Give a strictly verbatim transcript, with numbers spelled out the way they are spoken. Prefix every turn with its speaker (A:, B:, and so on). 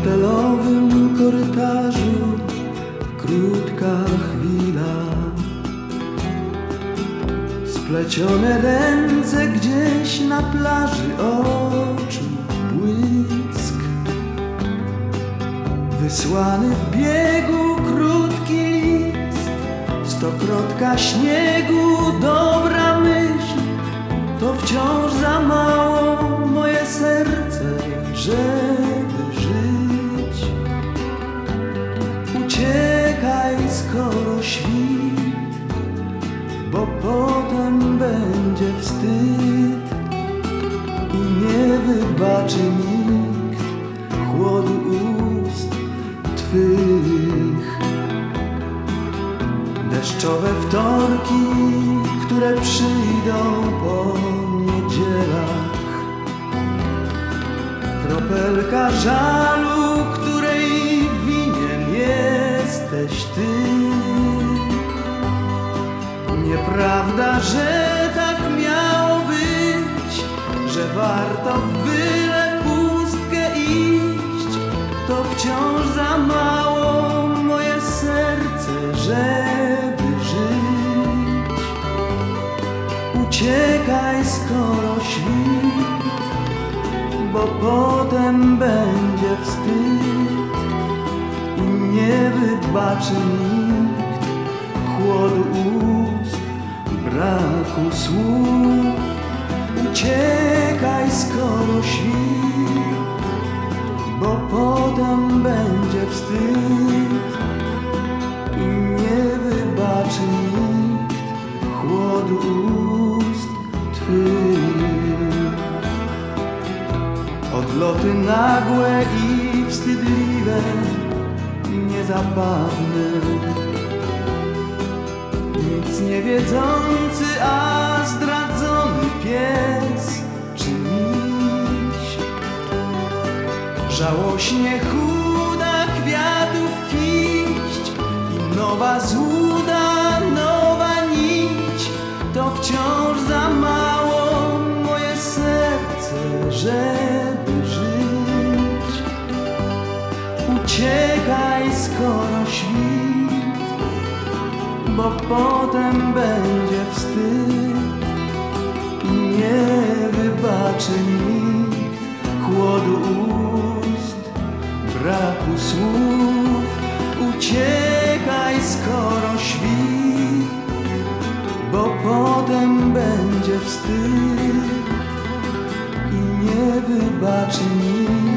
A: hotelowym korytarzu krótka chwila. Splecione ręce gdzieś na plaży, oczu błysk. Wysłany w biegu krótki list, stokrotka śniegu, dobra myśl. To wciąż za mało moje serce, żeby żyć. Uciekaj, skoro świt, bo potem będzie wstyd i nie wybaczy nikt chłodu ust twych. Deszczowe wtorki, które przyjdą po niedzielach, kropelka żalu, której winien jesteś ty. Nieprawda, że tak miało być, że warto w byle pustkę iść. To wciąż za mało moje serce, żeby żyć. Uciekaj, skoro świt, bo potem będzie wstyd i nie wybaczy nikt chłodu ust, braku słów. Uciekaj, skoro świt, bo potem będzie wstyd i nie wybaczy nikt chłodu ust twych. Odloty nagłe i wstydliwe, niezabawne, nic nie wiedzący, a zdradzony pies czy miś. Żałośnie chuda kwiatów kiść i nowa złuda, nowa nić. To wciąż za mało moje serce, żeby żyć. Uciekaj, skoro świt, bo potem będzie wstyd i nie wybaczy nikt chłodu ust, braku słów. Uciekaj, skoro świt, bo potem będzie wstyd i nie wybaczy nikt